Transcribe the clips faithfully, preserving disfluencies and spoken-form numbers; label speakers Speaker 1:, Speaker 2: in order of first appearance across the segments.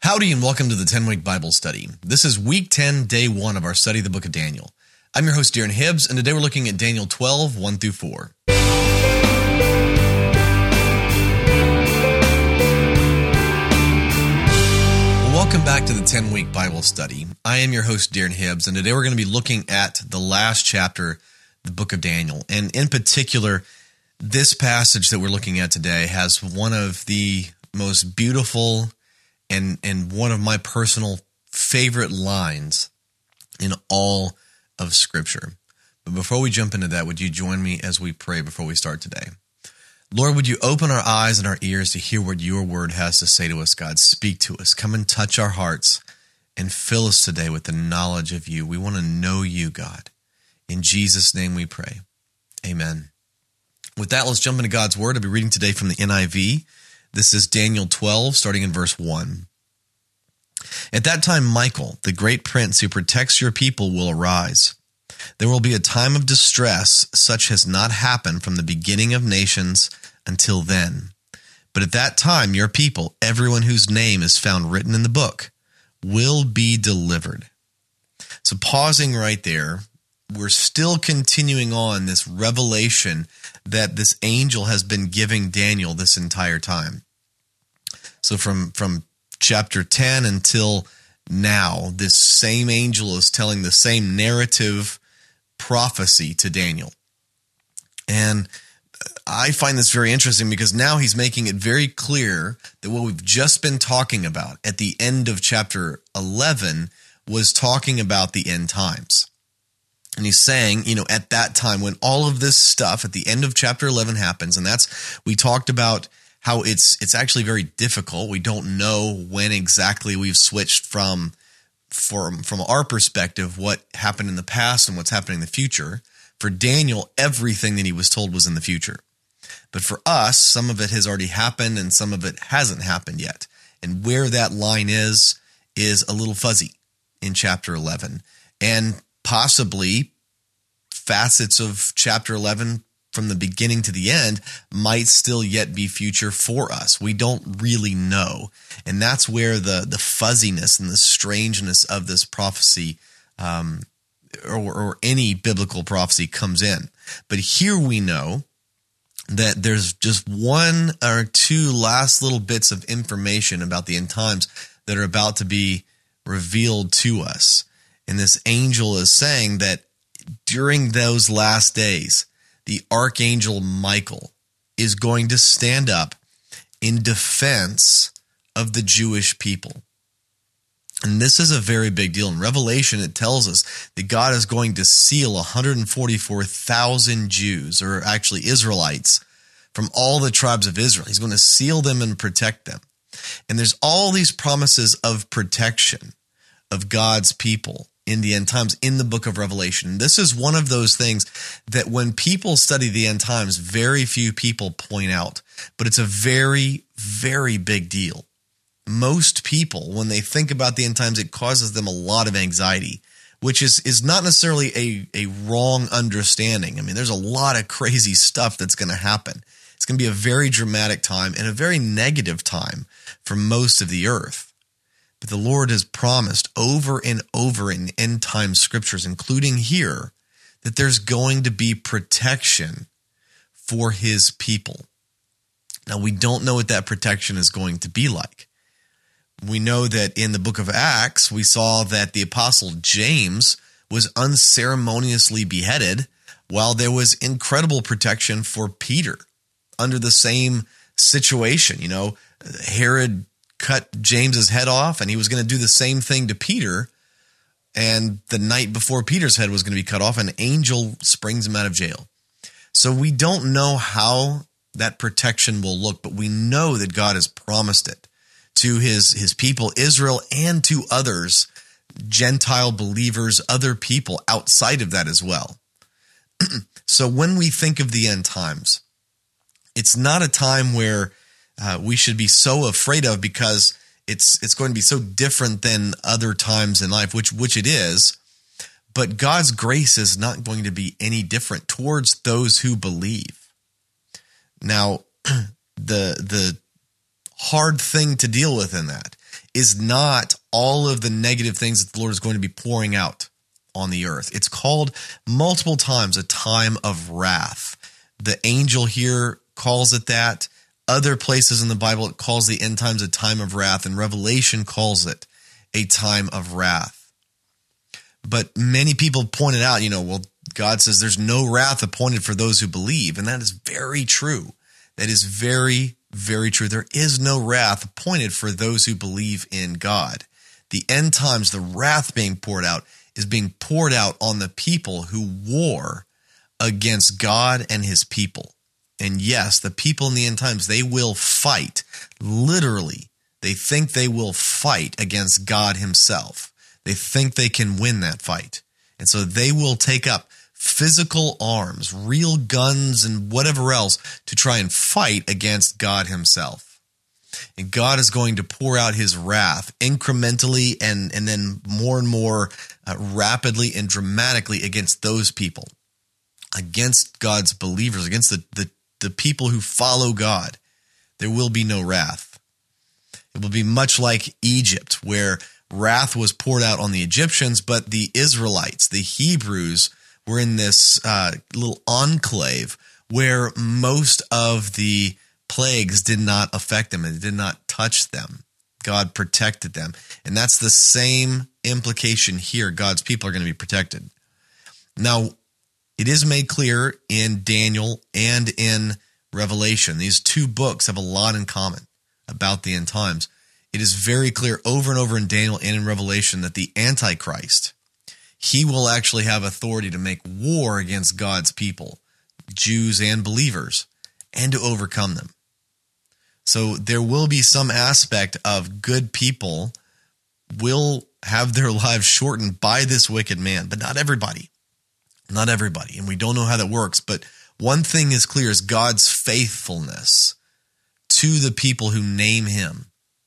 Speaker 1: Howdy and welcome to the ten-Week Bible Study. This is Week ten, Day one of our study of the book of Daniel. I'm your host, Darren Hibbs, and today we're looking at Daniel twelve, one through four. Well, welcome back to the ten-Week Bible Study. I am your host, Darren Hibbs, and today we're going to be looking at the last chapter, the book of Daniel. And in particular, this passage that we're looking at today has one of the most beautiful and and one of my personal favorite lines in all of Scripture. But before we jump into that, would you join me as we pray before we start today? Lord, would you open our eyes and our ears to hear what your word has to say to us, God? Speak to us. Come and touch our hearts and fill us today with the knowledge of you. We want to know you, God. In Jesus' name we pray. Amen. With that, let's jump into God's word. I'll be reading today from the N I V. This is Daniel twelve, starting in verse one. At that time, Michael, the great prince who protects your people, will arise. There will be a time of distress such has not happened from the beginning of nations until then. But at that time, your people, everyone whose name is found written in the book, will be delivered. So pausing right there, we're still continuing on this revelation that this angel has been giving Daniel this entire time. So from, from chapter ten until now, this same angel is telling the same narrative prophecy to Daniel. And I find this very interesting because now he's making it very clear that what we've just been talking about at the end of chapter eleven was talking about the end times. And he's saying, you know, at that time when all of this stuff at the end of chapter eleven happens, and that's, we talked about how it's it's actually very difficult. We don't know when exactly we've switched from, from, from our perspective, what happened in the past and what's happening in the future. For Daniel, everything that he was told was in the future. But for us, some of it has already happened and some of it hasn't happened yet. And where that line is, is a little fuzzy in chapter eleven. And possibly facets of chapter eleven from the beginning to the end might still yet be future for us. We don't really know. And that's where the, the fuzziness and the strangeness of this prophecy um, or, or any biblical prophecy comes in. But here we know that there's just one or two last little bits of information about the end times that are about to be revealed to us. And this angel is saying that during those last days, the archangel Michael is going to stand up in defense of the Jewish people. And this is a very big deal. In Revelation, it tells us that God is going to seal one hundred forty-four thousand Jews, or actually Israelites, from all the tribes of Israel. He's going to seal them and protect them. And there's all these promises of protection of God's people in the end times in the book of Revelation. This is one of those things that when people study the end times, very few people point out, but it's a very, very big deal. Most people, when they think about the end times, it causes them a lot of anxiety, which is, is not necessarily a, a wrong understanding. I mean, there's a lot of crazy stuff that's going to happen. It's going to be a very dramatic time and a very negative time for most of the earth. But the Lord has promised over and over in end time scriptures, including here, that there's going to be protection for his people. Now, we don't know what that protection is going to be like. We know that in the book of Acts, we saw that the apostle James was unceremoniously beheaded while there was incredible protection for Peter under the same situation. You know, Herod cut James's head off, and he was going to do the same thing to Peter. And the night before Peter's head was going to be cut off, an angel springs him out of jail. So we don't know how that protection will look, but we know that God has promised it to his, his people, Israel, and to others, Gentile believers, other people outside of that as well. So when we think of the end times, it's not a time where Uh, we should be so afraid of because it's it's going to be so different than other times in life, which which it is. But God's grace is not going to be any different towards those who believe. Now, the the hard thing to deal with in that is not all of the negative things that the Lord is going to be pouring out on the earth. It's called multiple times a time of wrath. The angel here calls it that. Other places in the Bible, it calls the end times a time of wrath, and Revelation calls it a time of wrath. But many people pointed out, you know, well, God says there's no wrath appointed for those who believe, and that is very true. That is very, very true. There is no wrath appointed for those who believe in God. The end times, the wrath being poured out, is being poured out on the people who war against God and his people. And yes, the people in the end times, they will fight. Literally, they think they will fight against God himself. They think they can win that fight. And so they will take up physical arms, real guns and whatever else to try and fight against God himself. And God is going to pour out his wrath incrementally and, and then more and more uh, rapidly and dramatically against those people, against God's believers, against the, the the people who follow God. There will be no wrath. It will be much like Egypt, where wrath was poured out on the Egyptians, but the Israelites, the Hebrews, were in this uh, little enclave where most of the plagues did not affect them and did not touch them. God protected them. And that's the same implication here. God's people are going to be protected. Now, it is made clear in Daniel and in Revelation. These two books have a lot in common about the end times. It is very clear over and over in Daniel and in Revelation that the Antichrist, he will actually have authority to make war against God's people, Jews and believers, and to overcome them. So there will be some aspect of good people will have their lives shortened by this wicked man, but not everybody. Not everybody, and we don't know how that works, but one thing is clear is God's faithfulness to the people who name him,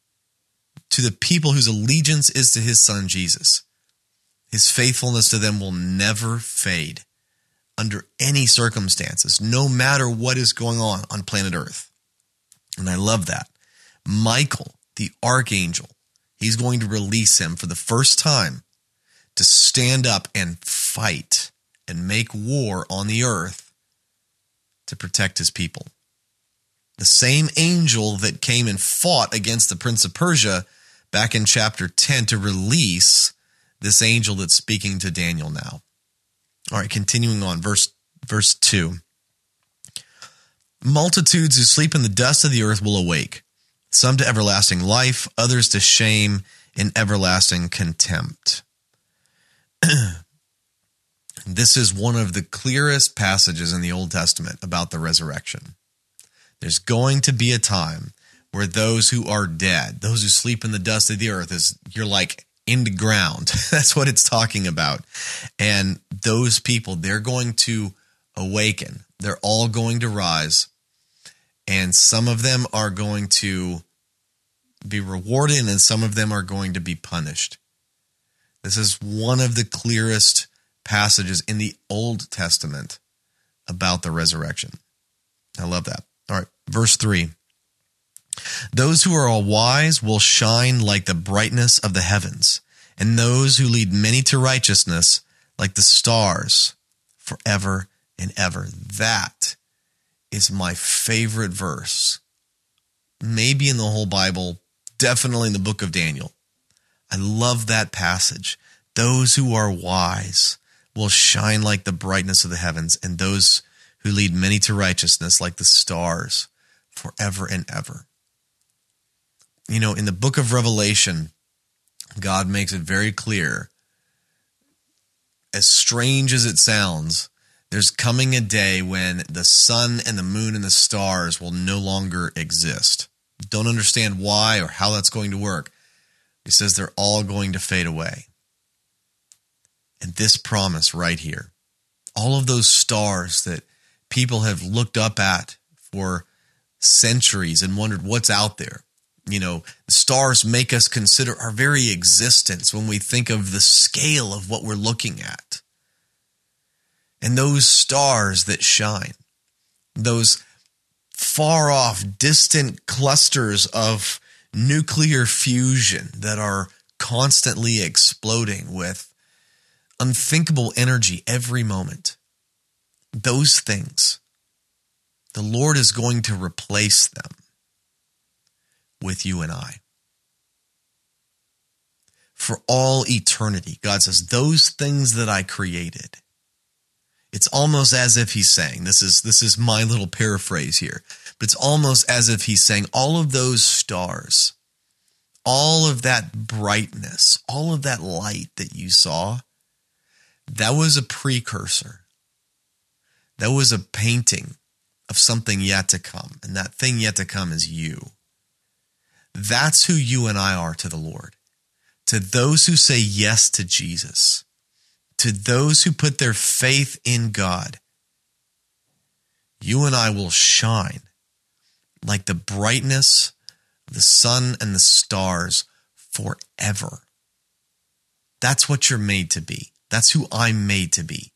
Speaker 1: to the people whose allegiance is to his son Jesus. His faithfulness to them will never fade under any circumstances, no matter what is going on on planet Earth. And I love that. Michael, the archangel, he's going to release him for the first time to stand up and fight and make war on the earth to protect his people. The same angel that came and fought against the prince of Persia back in chapter ten to release this angel that's speaking to Daniel now. All right, continuing on, verse, verse two. Multitudes who sleep in the dust of the earth will awake, some to everlasting life, others to shame and everlasting contempt. This is one of the clearest passages in the Old Testament about the resurrection. There's going to be a time where those who are dead, those who sleep in the dust of the earth, is you're like in the ground. That's what it's talking about. And those people, they're going to awaken. They're all going to rise. And some of them are going to be rewarded and some of them are going to be punished. This is one of the clearest passages in the Old Testament about the resurrection. I love that. All right, verse three. Those who are all wise will shine like the brightness of the heavens, and those who lead many to righteousness like the stars forever and ever. That is my favorite verse, maybe in the whole Bible, definitely in the book of Daniel. I love that passage. Those who are wise will shine like the brightness of the heavens, and those who lead many to righteousness like the stars forever and ever. You know, in the book of Revelation, God makes it very clear, as strange as it sounds, there's coming a day when the sun and the moon and the stars will no longer exist. Don't understand why or how that's going to work. He says they're all going to fade away. And this promise right here, all of those stars that people have looked up at for centuries and wondered what's out there. You know, the stars make us consider our very existence when we think of the scale of what we're looking at. And those stars that shine, those far off, distant clusters of nuclear fusion that are constantly exploding with unthinkable energy every moment. Those things, the Lord is going to replace them with you and I. For all eternity, God says, those things that I created. It's almost as if he's saying, this is this is my little paraphrase here, but it's almost as if he's saying all of those stars, all of that brightness, all of that light that you saw, that was a precursor. That was a painting of something yet to come, and that thing yet to come is you. That's who you and I are to the Lord. To those who say yes to Jesus, to those who put their faith in God, you and I will shine like the brightness of the sun and the stars forever. That's what you're made to be. That's who I'm made to be.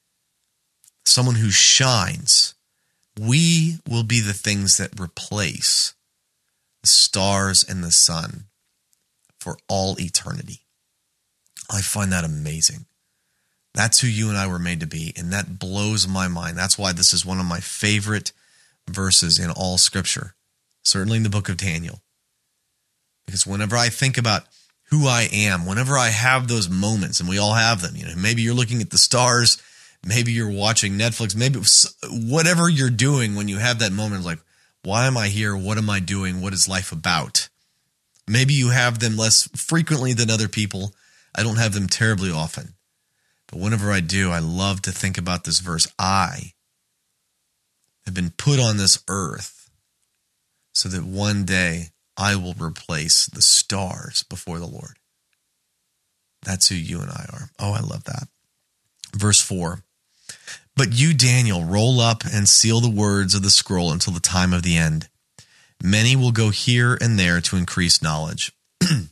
Speaker 1: Someone who shines. We will be the things that replace the stars and the sun for all eternity. I find that amazing. That's who you and I were made to be, and that blows my mind. That's why this is one of my favorite verses in all Scripture, certainly in the book of Daniel. Because whenever I think about who I am, whenever I have those moments, and we all have them, you know, maybe you're looking at the stars, maybe you're watching Netflix, maybe whatever you're doing when you have that moment, like, why am I here? What am I doing? What is life about? Maybe you have them less frequently than other people. I don't have them terribly often. But whenever I do, I love to think about this verse. I have been put on this earth so that one day I will replace the stars before the Lord. That's who you and I are. Oh, I love that. Verse four. But you, Daniel, roll up and seal the words of the scroll until the time of the end. Many will go here and there to increase knowledge. The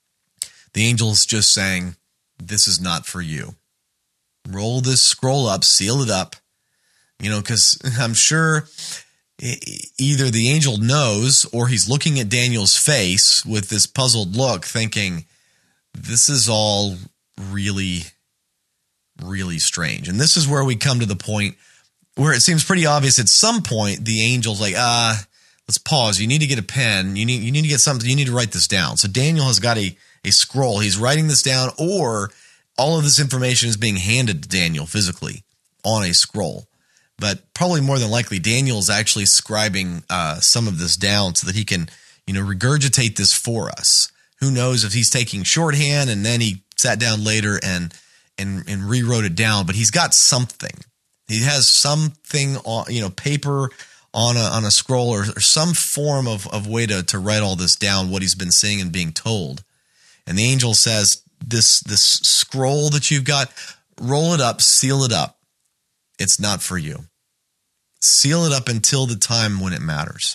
Speaker 1: angel's just saying, this is not for you. Roll this scroll up, seal it up, you know, because I'm sure either the angel knows or he's looking at Daniel's face with this puzzled look thinking, this is all really, really strange. And this is where we come to the point where it seems pretty obvious at some point the angel's like, ah, uh, let's pause. You need to get a pen. You need you need to get something. You need to write this down. So Daniel has got a, a scroll. He's writing this down, or all of this information is being handed to Daniel physically on a scroll. But probably more than likely, Daniel is actually scribing uh, some of this down so that he can, you know, regurgitate this for us. Who knows if he's taking shorthand and then he sat down later and and and rewrote it down. But he's got something. He has something on, you know, paper on a on a scroll or, or some form of, of way to, to write all this down, what he's been seeing and being told. And the angel says, this this scroll that you've got, roll it up, seal it up. It's not for you. Seal it up until the time when it matters.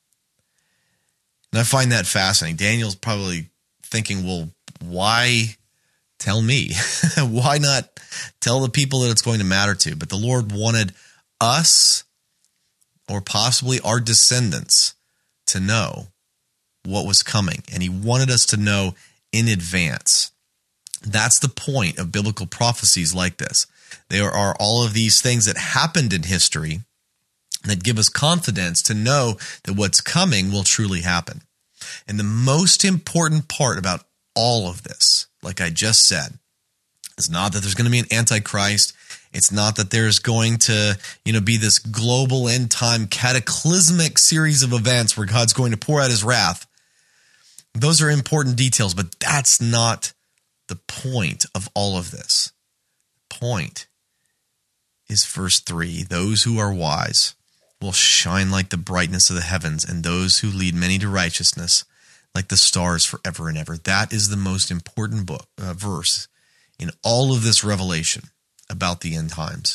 Speaker 1: And I find that fascinating. Daniel's probably thinking, well, why tell me? Why not tell the people that it's going to matter to? But the Lord wanted us, or possibly our descendants, to know what was coming. And he wanted us to know in advance. That's the point of biblical prophecies like this. There are all of these things that happened in history that give us confidence to know that what's coming will truly happen. And the most important part about all of this, like I just said, is not that there's going to be an antichrist. It's not that there's going to, you know, be this global end time cataclysmic series of events where God's going to pour out his wrath. Those are important details, but that's not the point of all of this. The point is verse three. Those who are wise will shine like the brightness of the heavens, and those who lead many to righteousness like the stars forever and ever. That is the most important book uh, verse in all of this revelation about the end times.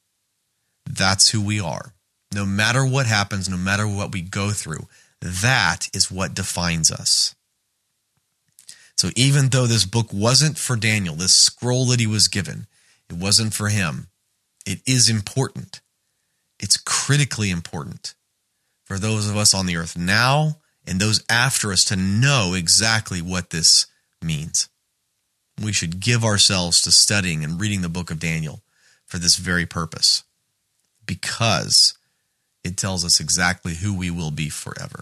Speaker 1: That's who we are. No matter what happens, no matter what we go through, that is what defines us. So even though this book wasn't for Daniel, this scroll that he was given, it wasn't for him, it is important. It's critically important for those of us on the earth now and those after us to know exactly what this means. We should give ourselves to studying and reading the book of Daniel for this very purpose, because it tells us exactly who we will be forever.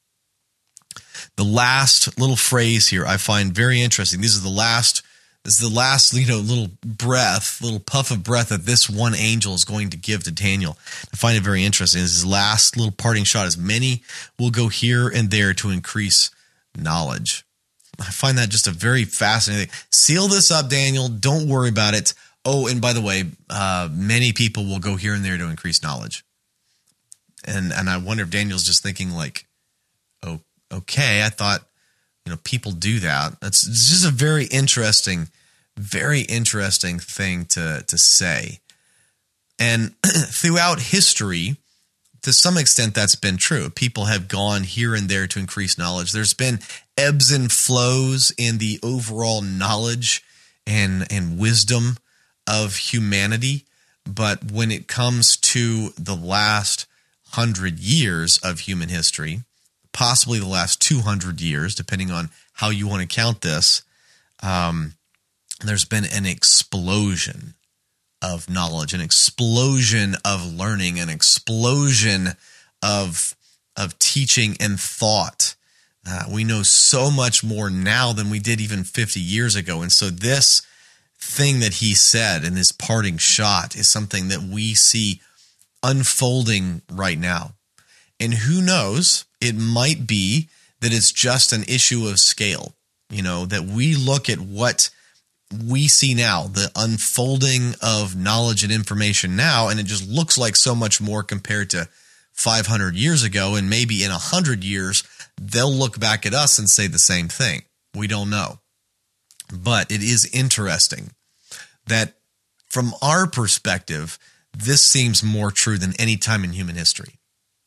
Speaker 1: The last little phrase here I find very interesting. These are the last, this is the last, you know, little breath, little puff of breath that this one angel is going to give to Daniel. I find it very interesting. This is his last little parting shot. As many will go here and there to increase knowledge. I find that just a very fascinating thing. Seal this up, Daniel. Don't worry about it. Oh, and by the way, uh, many people will go here and there to increase knowledge. And and I wonder if Daniel's just thinking like, oh, okay, I thought, you know, people do that. That's it's just a very interesting, very interesting thing to, to say. And throughout history, to some extent, that's been true. People have gone here and there to increase knowledge. There's been ebbs and flows in the overall knowledge and, and wisdom of humanity. But when it comes to the last hundred years of human history, possibly the last two hundred years, depending on how you want to count this, um, there's been an explosion of knowledge, an explosion of learning, an explosion of, of teaching and thought. Uh, we know so much more now than we did even fifty years ago. And so this thing that he said in this parting shot is something that we see unfolding right now. And who knows, it might be that it's just an issue of scale, you know, that we look at what we see now, the unfolding of knowledge and information now, and it just looks like so much more compared to five hundred years ago. And maybe in one hundred years, they'll look back at us and say the same thing. We don't know. But it is interesting that from our perspective, this seems more true than any time in human history.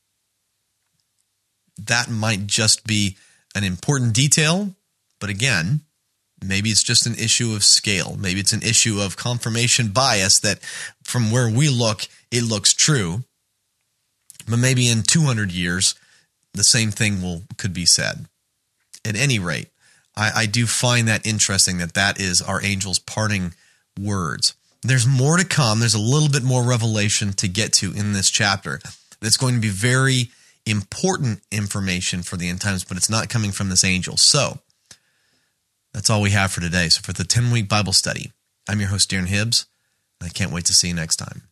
Speaker 1: That might just be an important detail, but again, maybe it's just an issue of scale. Maybe it's an issue of confirmation bias that from where we look, it looks true. But maybe in two hundred years, the same thing will could be said. At any rate, I, I do find that interesting that that is our angel's parting words. There's more to come. There's a little bit more revelation to get to in this chapter. That's going to be very important information for the end times, but it's not coming from this angel. So that's all we have for today. So for the ten-week Bible study, I'm your host, Darren Hibbs, and I can't wait to see you next time.